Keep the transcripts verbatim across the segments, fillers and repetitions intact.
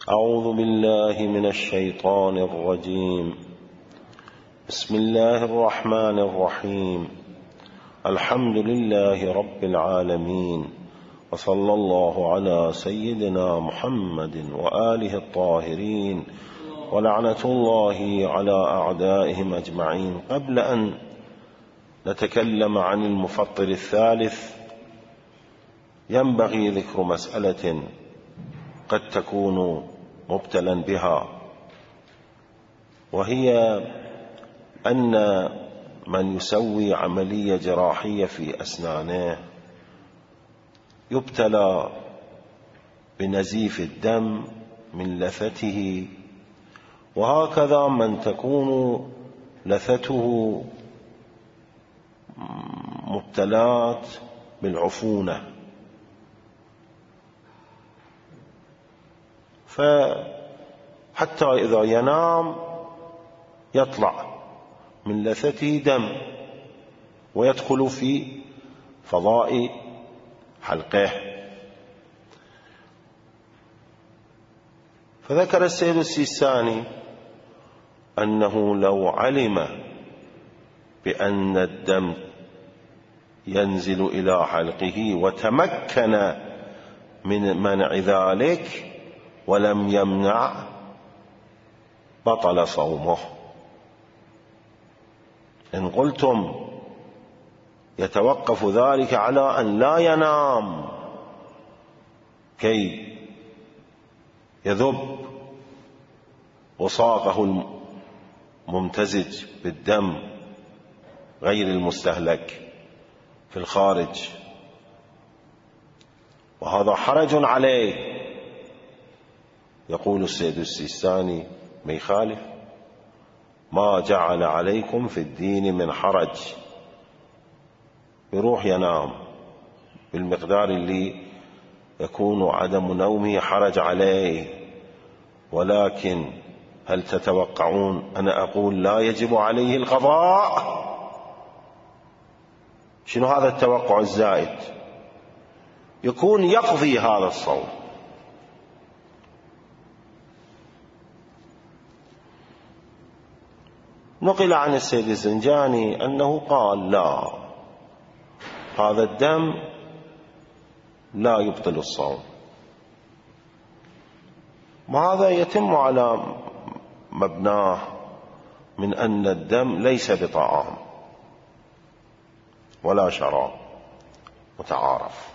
أعوذ بالله من الشيطان الرجيم. بسم الله الرحمن الرحيم. الحمد لله رب العالمين، وصلى الله على سيدنا محمد وآله الطاهرين، ولعنة الله على أعدائهم أجمعين. قبل أن نتكلم عن المفطر الثالث ينبغي ذكر مسألة قد تكون مبتلا بها، وهي أن من يسوي عملية جراحية في أسنانه يبتلى بنزيف الدم من لثته، وهكذا من تكون لثته مبتلات بالعفونة. فحتى إذا ينام يطلع من لثته دم ويدخل في فضاء حلقه. فذكر السيد السيستاني أنه لو علم بأن الدم ينزل إلى حلقه وتمكن من منع ذلك ولم يمنع بطل صومه. إن قلتم يتوقف ذلك على أن لا ينام كي يذب وصاقه الممتزج بالدم غير المستهلك في الخارج، وهذا حرج عليه. يقول السيد السيستاني ما يخالف: ما جعل عليكم في الدين من حرج. يروح ينام بالمقدار اللي يكون عدم نومه حرج عليه، ولكن هل تتوقعون أنا أقول لا يجب عليه القضاء؟ شنو هذا التوقع الزائد؟ يكون يقضي هذا الصوم. نقل عن السيد الزنجاني أنه قال لا، هذا الدم لا يبطل الصوم، وهذا يتم على مبناه من أن الدم ليس بطعام ولا شراب متعارف.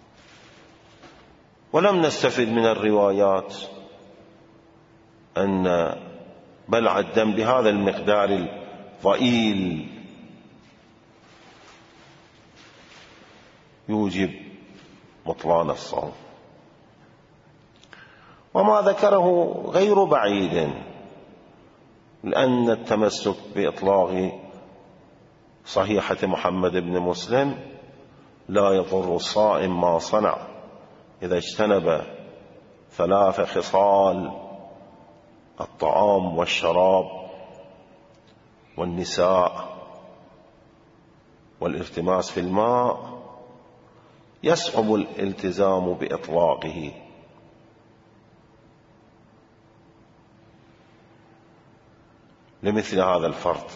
ولم نستفد من الروايات أن بلع الدم بهذا المقدار الضئيل يوجب بطلان الصوم. وما ذكره غير بعيد، لأن التمسك بإطلاق صحيحة محمد بن مسلم لا يضر الصائم ما صنع إذا اجتنب ثلاث خصال: الطعام والشراب والنساء والالتماس في الماء، يصعب الالتزام بإطلاقه. لمثل هذا الفرض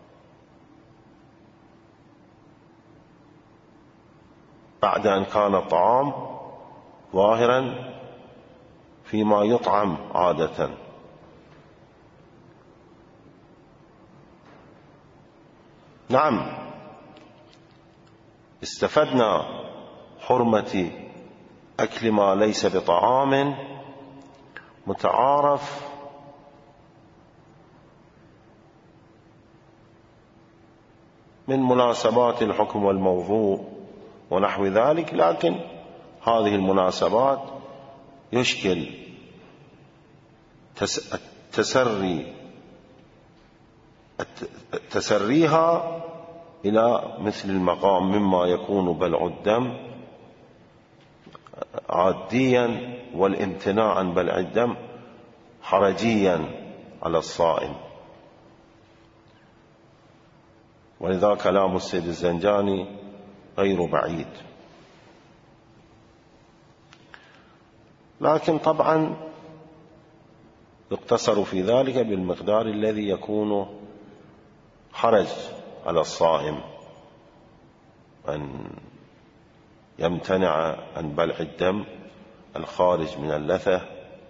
بعد أن كان الطعام ظاهرا فيما يطعم عادة. نعم، استفدنا حرمة أكل ما ليس بطعام متعارف من مناسبات الحكم والموضوع ونحو ذلك، لكن هذه المناسبات يشكل تسري تسريها إلى مثل المقام مما يكون بلع الدم عاديا والامتناع عن بلع الدم حرجيا على الصائم. ولذا كلام السيد الزنجاني غير بعيد. لكن طبعا يقتصر في ذلك بالمقدار الذي يكون حرج على الصائم أن يمتنع عن بلع الدم الخارج من اللثة.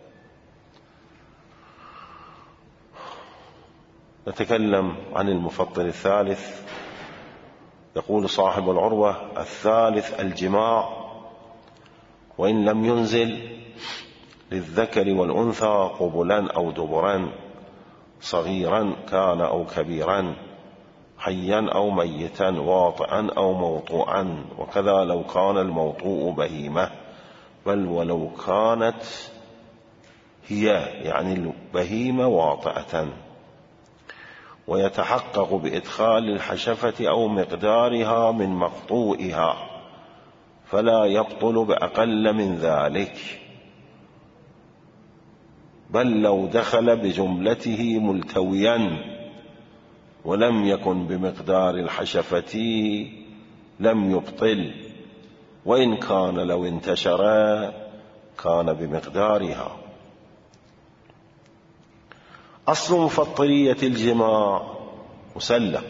نتكلم عن المفطر الثالث. يقول صاحب العروة: الثالث الجماع، وإن لم ينزل للذكر والأنثى قبلا أو دبرا، صغيرا كان أو كبيرا، حيا أو ميتا، واطئا أو موطوعا، وكذا لو كان الموطوء بهيمة، بل ولو كانت هي يعني البهيمة واطئة، ويتحقق بإدخال الحشفة أو مقدارها من مقطوئها، فلا يبطل بأقل من ذلك، بل لو دخل بجملته ملتويا ولم يكن بمقدار الحشفة لم يبطل، وإن كان لو انتشر كان بمقدارها. أصل مفطرية الجماع مسلم،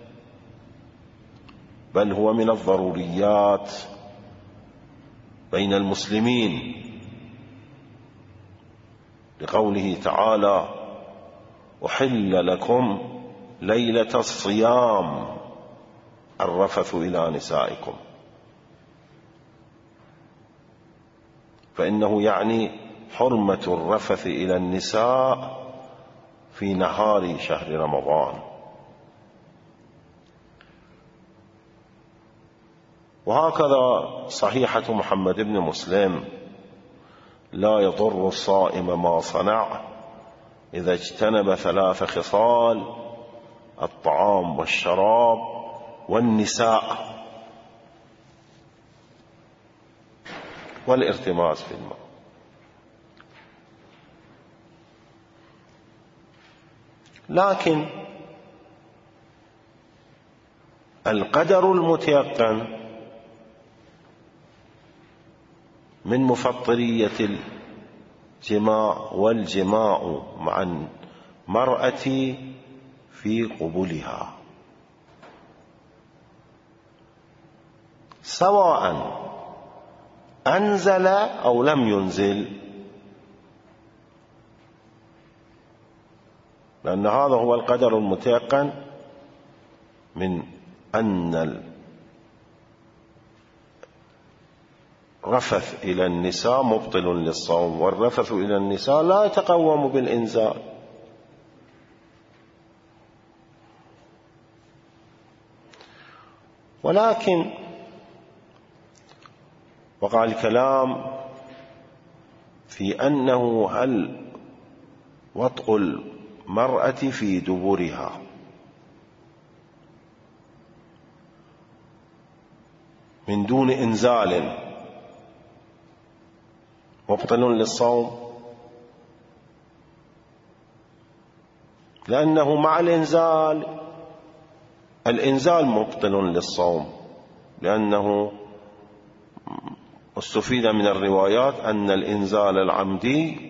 بل هو من الضروريات بين المسلمين، لقوله تعالى: أحل لكم ليلة الصيام الرفث إلى نسائكم، فإنه يعني حرمة الرفث إلى النساء في نهار شهر رمضان. وهكذا صحيحة محمد بن مسلم: لا يضر الصائم ما صنع إذا اجتنب ثلاث خصال: الطعام والشراب والنساء والارتماس في الماء. لكن القدر المتيقن من مفطرية الجماع والجماع مع المرأة في قبلها، سواء أنزل أو لم ينزل، لأن هذا هو القدر المتيقن من أن الرفث إلى النساء مبطل للصوم، والرفث إلى النساء لا يتقوم بالإنزال. ولكن وقع الكلام في أنه هل وطء المرأة في دبرها من دون إنزال مبطل للصوم، لأنه مع الإنزال الإنزال مبطل للصوم، لأنه استفيد من الروايات أن الإنزال العمدي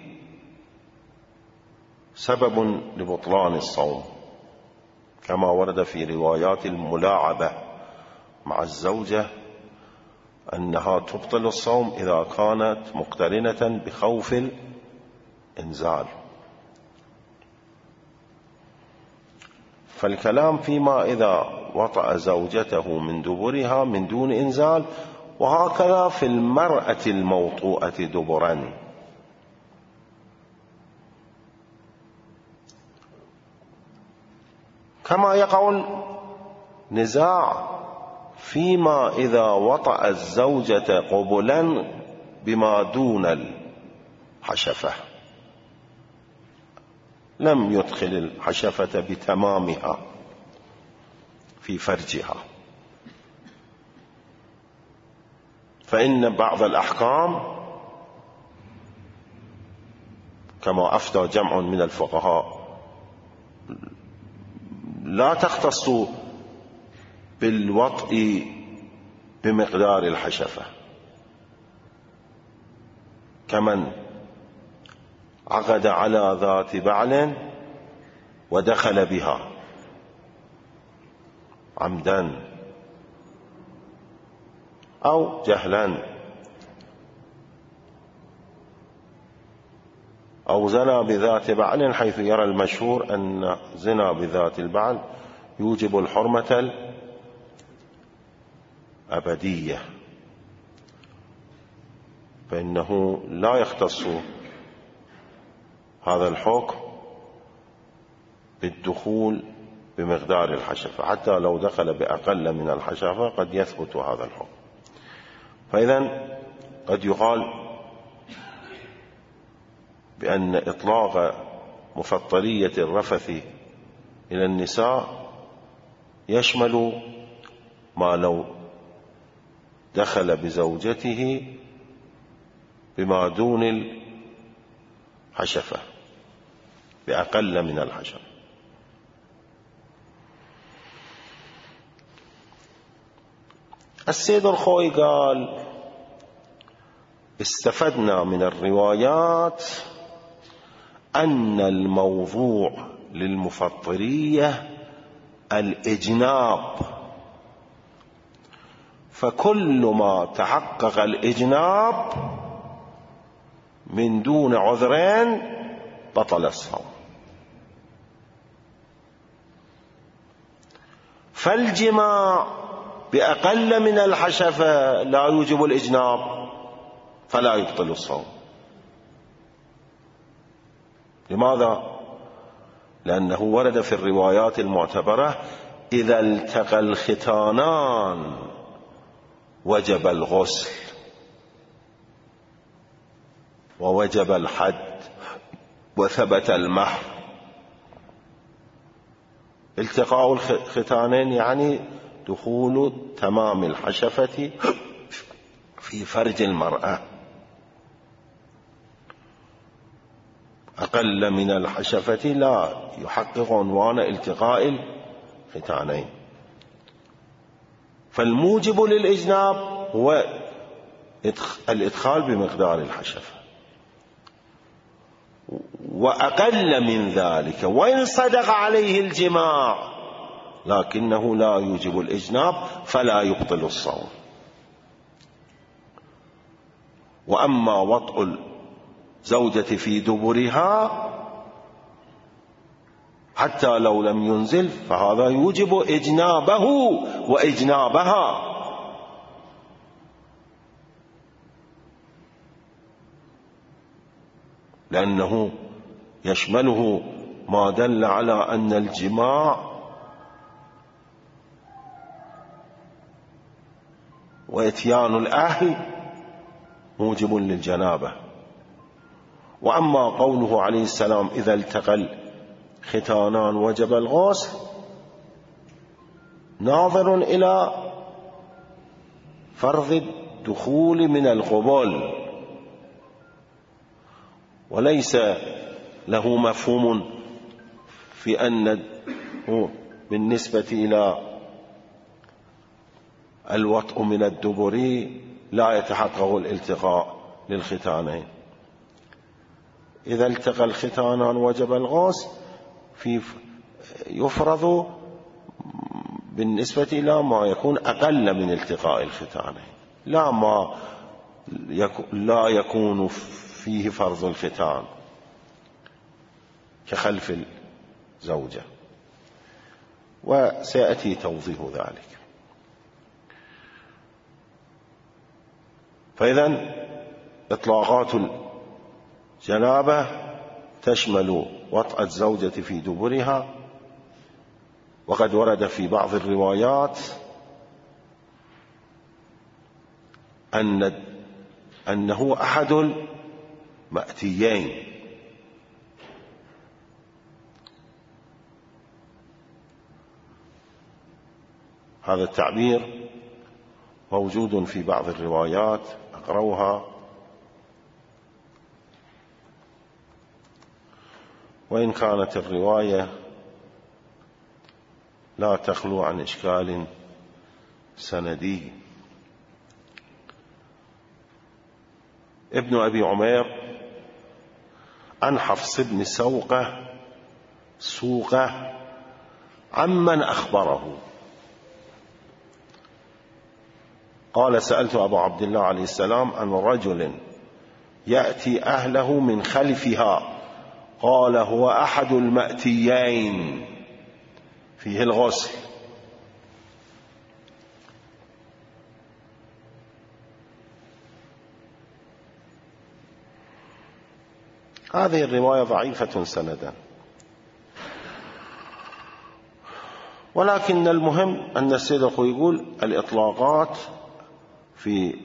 سبب لبطلان الصوم، كما ورد في روايات الملاعبة مع الزوجة أنها تبطل الصوم إذا كانت مقترنة بخوف الإنزال. فالكلام فيما إذا وطأ زوجته من دبرها من دون إنزال، وهكذا في المرأة الموطوءة دبرا. كما يقع نزاع فيما إذا وطأ الزوجة قبلا بما دون الحشفة، لم يدخل الحشفة بتمامها في فرجها، فإن بعض الأحكام كما أفتى جمع من الفقهاء لا تختص بالوطء بمقدار الحشفة، كمن عقد على ذات بعل ودخل بها عمدا أو جهلا، أو زنى بذات بعل، حيث يرى المشهور أن زنا بذات البعل يوجب الحرمة الأبدية، فإنه لا يختص هذا الحكم بالدخول بمقدار الحشفة، حتى لو دخل بأقل من الحشفة قد يثبت هذا الحكم. فإذا قد يقال بأن إطلاق مفطرية الرفث إلى النساء يشمل ما لو دخل بزوجته بما دون الحشفة، بأقل من الحشفة. السيد الخوي قال: استفدنا من الروايات أن الموضوع للمفطرية الإجناب، فكل ما تحقق الإجناب من دون عذرين بطل الصوم. فالجماع بأقل من الحشفة لا يوجب الإجناب فلا يبطل الصوم. لماذا؟ لأنه ورد في الروايات المعتبرة: إذا التقى الختانان وجب الغسل ووجب الحد وثبت المهر. التقاء الختانين يعني دخول تمام الحشفة في فرج المرأة، أقل من الحشفة لا يحقق عنوان التقاء الختانين. فالموجب للإجناب هو الإدخال بمقدار الحشفة، وأقل من ذلك وإن صدق عليه الجماع لكنه لا يوجب الإجناب فلا يبطل الصوم. وأما وطء الزوجة في دبرها حتى لو لم ينزل فهذا يوجب إجنابه وإجنابها، لأنه يشمله ما دل على أن الجماع وإتيان الأهل موجب للجنابة. وأما قوله عليه السلام: إذا التقى الختانان وجب الغسل، ناظر إلى فرض الدخول من القبول، وليس له مفهوم في أن بالنسبة إلى الوطء من الدبر لا يتحقق الالتقاء للختانين. إذا التقى الختانان وجب الغسل في يفرض بالنسبة إلى ما يكون أقل من التقاء الختانين، لا ما لا يكون فيه فرض الختان كخلف الزوجة، وسيأتي توضيح ذلك. فإذا إطلاقات الجنابة تشمل وطأ الزوجة في دبرها، وقد ورد في بعض الروايات أن أنه أحد المأتيين، هذا التعبير موجود في بعض الروايات أقرأها: وإن كانت الرواية لا تخلو عن إشكال سندي. ابن أبي عمير عن حفص بن سوقة سوقة عمن أخبره قال: سألت أبا عبد الله عليه السلام عن رجل يأتي أهله من خلفها، قال: هو أحد المأتيين فيه الغسل. هذه الرواية ضعيفة سندا، ولكن المهم أن السيد الخوئي يقول الإطلاقات في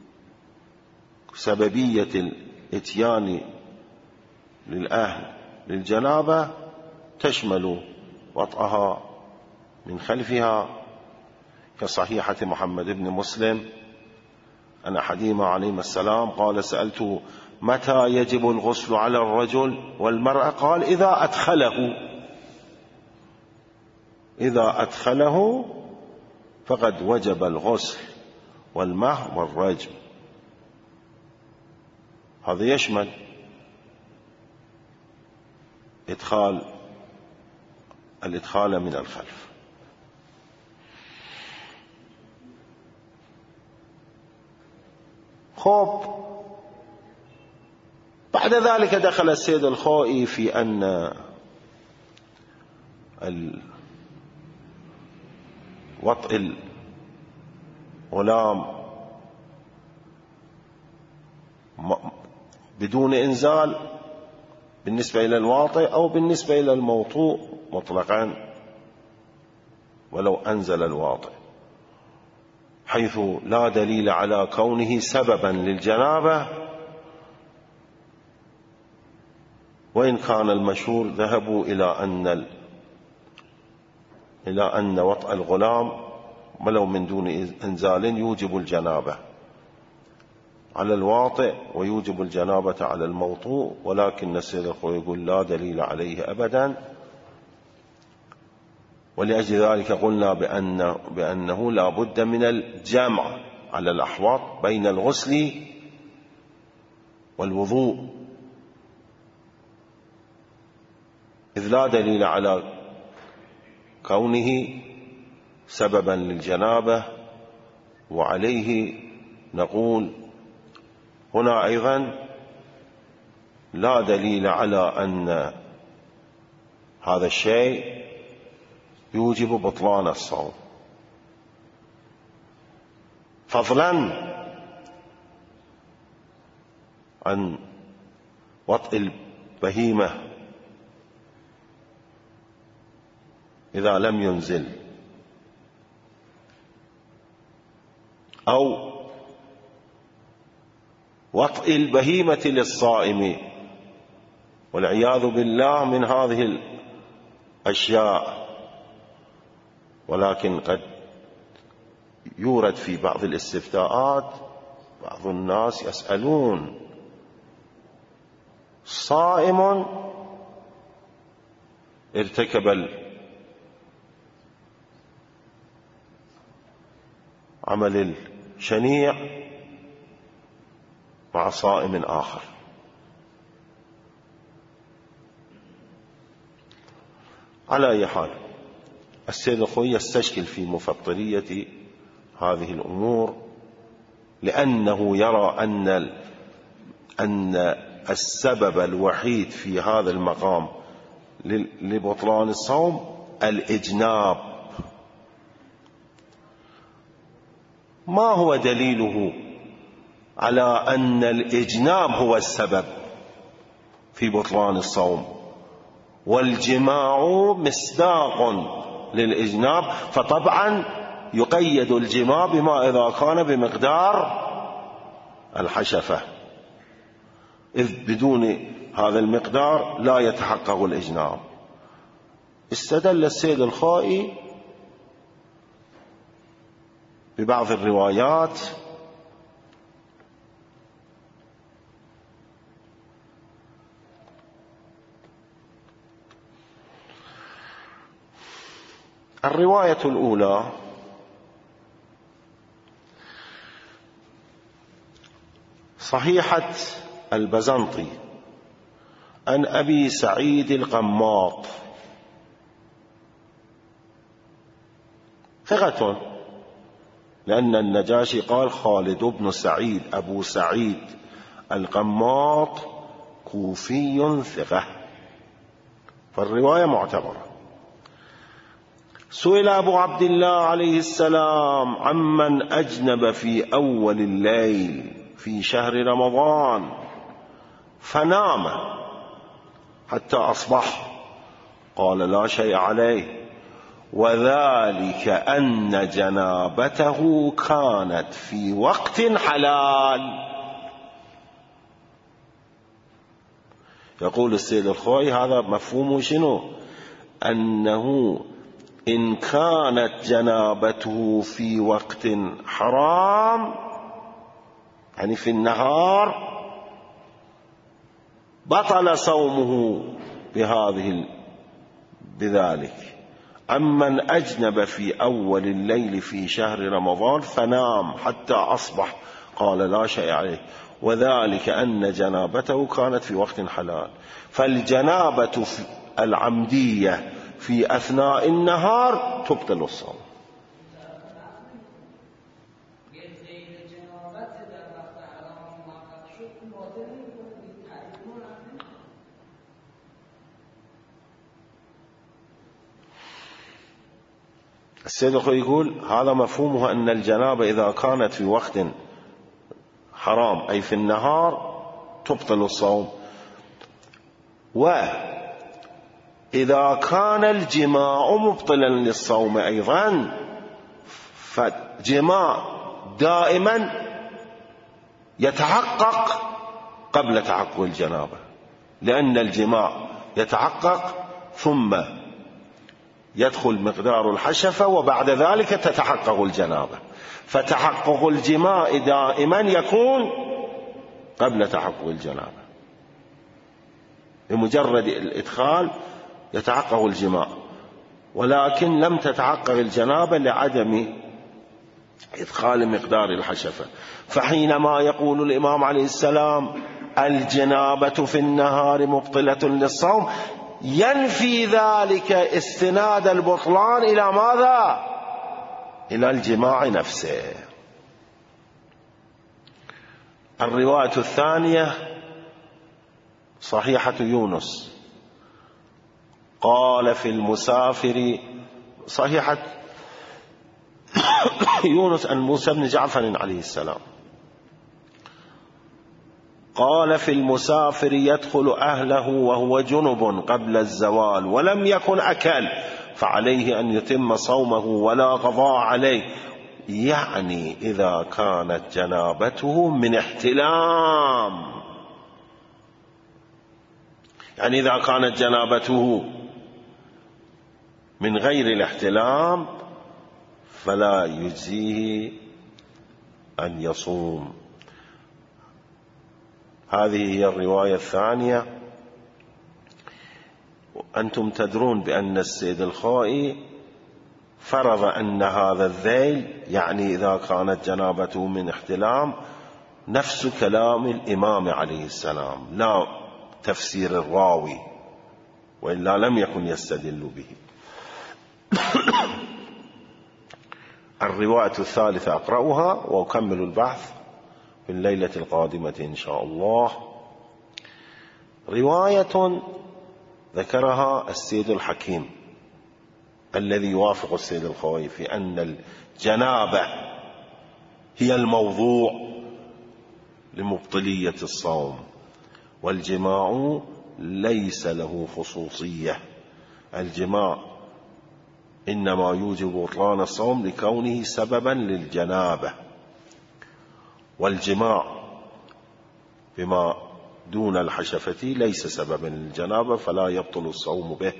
سببية الإتيان للأهل للجنابة تشمل وطئها من خلفها كصحيحة محمد بن مسلم أن أحدهما عليهما السلام قال: سألته متى يجب الغسل على الرجل والمرأة؟ قال: إذا أدخله إذا أدخله فقد وجب الغسل والمه والرجم. هذا يشمل إدخال الإدخال من الخلف. خب بعد ذلك دخل السيد الخوئي في أن وطئ الغلام بدون إنزال بالنسبة إلى الواطئ أو بالنسبة إلى الموطوء مطلقا ولو أنزل الواطئ، حيث لا دليل على كونه سببا للجنابة، وإن كان المشهور ذهبوا إلى أن إلى أن وطئ الغلام ولو من دون إنزال يوجب الجنابة على الواطئ ويوجب الجنابة على الموطوء، ولكن السيد الخوئي يقول لا دليل عليه أبدا. ولأجل ذلك قلنا بأن بأنه لا بد من الجمع على الأحوط بين الغسل والوضوء، إذ لا دليل على كونه سببا للجنابة. وعليه نقول هنا أيضا لا دليل على أن هذا الشيء يوجب بطلان الصوم، فضلا عن وطئ البهيمة إذا لم ينزل، أو وطئ البهيمة للصائم، والعياذ بالله من هذه الأشياء. ولكن قد يورد في بعض الاستفتاءات بعض الناس يسألون: صائم ارتكب العمل الشنيع مع صائم آخر. على أي حال السيد الخوئي يستشكل في مفطرية هذه الأمور، لأنه يرى أن أن السبب الوحيد في هذا المقام لبطلان الصوم الإجناب. ما هو دليله على أن الإجناب هو السبب في بطلان الصوم؟ والجماع مصداق للإجناب، فطبعا يقيد الجماع بما إذا كان بمقدار الحشفة، إذ بدون هذا المقدار لا يتحقق الإجناب. استدل السيد الخوئي ببعض الروايات الرواية الأولى صحيحة البزنطي عن أبي سعيد القماط ثقة، لأن النجاشي قال خالد بن سعيد أبو سعيد القماط كوفي ثقة، فالرواية معتبرة. سئل أبو عبد الله عليه السلام عمن أجنب في أول الليل في شهر رمضان فنام حتى أصبح، قال لا شيء عليه، وذلك أن جنابته كانت في وقت حلال. يقول السيد الخوئي هذا مفهومه شنو؟ أنه إن كانت جنابته في وقت حرام يعني في النهار بطل صومه بهذه بذلك. أمن أجنب في أول الليل في شهر رمضان فنام حتى أصبح، قال لا شيء عليه، وذلك أن جنابته كانت في وقت حلال. فالجنابة العمدية في أثناء النهار تبطل الصوم. السيد الخوئي يقول هذا مفهومه أن الجنابة إذا كانت في وقت حرام أي في النهار تبطل الصوم، وإذا كان الجماع مبطلا للصوم أيضا، فالجماع دائما يتحقق قبل تحقق الجنابة، لأن الجماع يتحقق ثم يدخل مقدار الحشفة وبعد ذلك تتحقق الجنابة، فتحقق الجماع دائما يكون قبل تحقق الجنابة. بمجرد الإدخال يتحقق الجماع، ولكن لم تتحقق الجنابة لعدم إدخال مقدار الحشفة. فحينما يقول الإمام عليه السلام الجنابة في النهار مبطلة للصوم، ينفي ذلك استناد البطلان إلى ماذا؟ إلى الجماع نفسه. الرواية الثانية صحيحة يونس قال في المسافر، صحيحة يونس عن موسى بن جعفر عليه السلام قال في المسافر يدخل أهله وهو جنب قبل الزوال ولم يكن أكل فعليه أن يتم صومه ولا قضاء عليه، يعني إذا كانت جنابته من احتلام، يعني إذا كانت جنابته من غير الاحتلام فلا يجزيه أن يصوم. هذه هي الرواية الثانية. أنتم تدرون بأن السيد الخوئي فرض أن هذا الذيل يعني إذا كانت جنابته من احتلام نفس كلام الإمام عليه السلام، لا تفسير الراوي، وإلا لم يكن يستدل به. الرواية الثالثة أقرأها وأكمل البحث في الليلة القادمة إن شاء الله. رواية ذكرها السيد الحكيم الذي يوافق السيد الخوئي في أن الجنابة هي الموضوع لمبطلية الصوم، والجماع ليس له خصوصية. الجماع إنما يوجب بطلان الصوم لكونه سببا للجنابة، والجماع بما دون الحشفة ليس سببا للجنابة فلا يبطل الصوم به.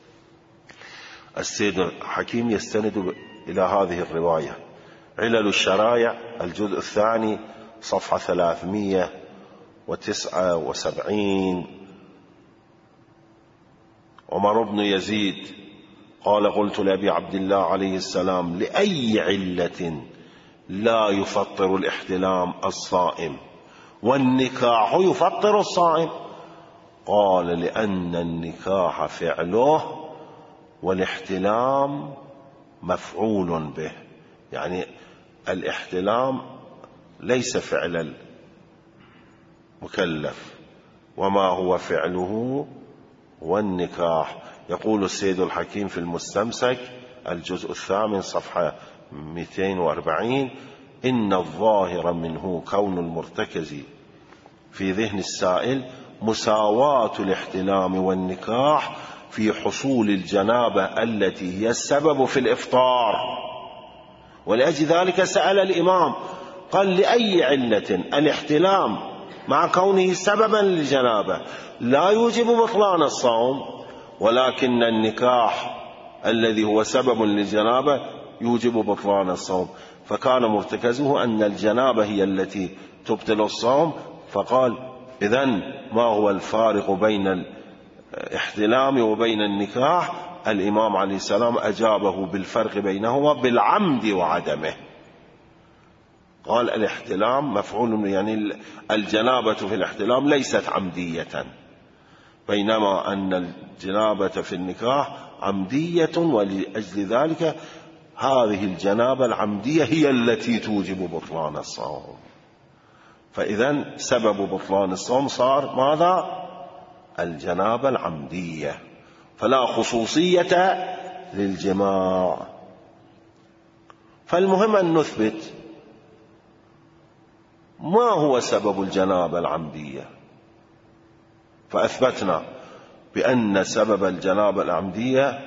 السيد الحكيم يستند إلى هذه الرواية. علل الشرائع الجزء الثاني صفحة ثلاثمائة وتسعة وسبعين. عمر بن يزيد قال قلت لأبي عبد الله عليه السلام لأي علة لا يفطر الاحتلام الصائم والنكاح يفطر الصائم؟ قال لأن النكاح فعله والاحتلام مفعول به، يعني الاحتلام ليس فعل المكلف، وما هو فعله هو النكاح. يقول السيد الحكيم في المستمسك الجزء الثامن صفحة مئتين وأربعين: إن الظاهر منه كون المرتكز في ذهن السائل مساواة الاحتلام والنكاح في حصول الجنابة التي هي السبب في الإفطار، ولأجل ذلك سأل الإمام قال: لأي علة الاحتلام مع كونه سببا للجنابة لا يوجب بطلان الصوم، ولكن النكاح الذي هو سبب للجنابة يوجب بطلان الصوم، فكان مرتكزه أن الجنابة هي التي تبطل الصوم. فقال: إذن ما هو الفارق بين الاحتلام وبين النكاح؟ الإمام عليه السلام أجابه بالفرق بينهما بالعمد وعدمه. قال: الاحتلام مفعول، يعني الجنابة في الاحتلام ليست عمدية، بينما أن الجنابة في النكاح عمدية، ولأجل ذلك هذه الجنابة العمدية هي التي توجب بطلان الصوم. فإذن سبب بطلان الصوم صار ماذا؟ الجنابة العمدية، فلا خصوصية للجماع. فالمهم أن نثبت ما هو سبب الجنابة العمدية، فأثبتنا بأن سبب الجنابة العمدية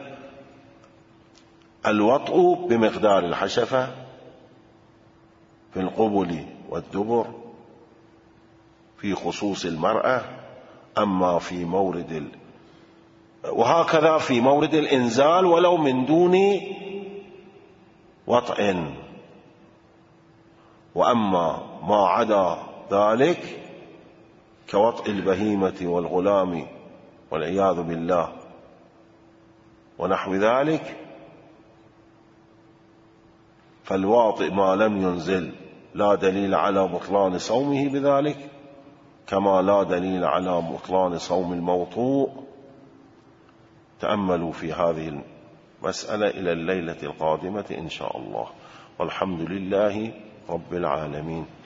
الوطء بمقدار الحشفة في القبل والدبر في خصوص المرأة، أما في مورد ال... وهكذا في مورد الإنزال ولو من دون وطئ. وأما ما عدا ذلك كوطئ البهيمة والغلام والعياذ بالله ونحو ذلك، فالواطئ ما لم ينزل لا دليل على بطلان صومه بذلك، كما لا دليل على بطلان صوم الموطوء. تأملوا في هذه المسألة إلى الليلة القادمة إن شاء الله، والحمد لله رب العالمين.